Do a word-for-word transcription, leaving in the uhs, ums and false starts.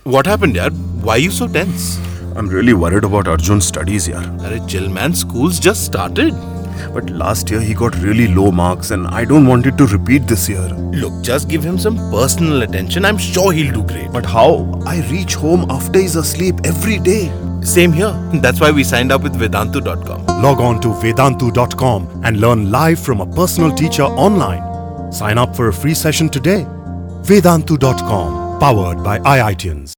What happened, yaar? Why are you so tense? I'm really worried about Arjun's studies, yaar. Arey chill man, school's just started. But last year he got really low marks and I don't want it to repeat this year. Look, just give him some personal attention. I'm sure he'll do great. But how? I reach home after he's asleep every day. Same here. That's why we signed up with Vedantu dot com. Log on to Vedantu dot com and learn live from a personal teacher online. Sign up for a free session today. Vedantu dot com, powered by I I T ians.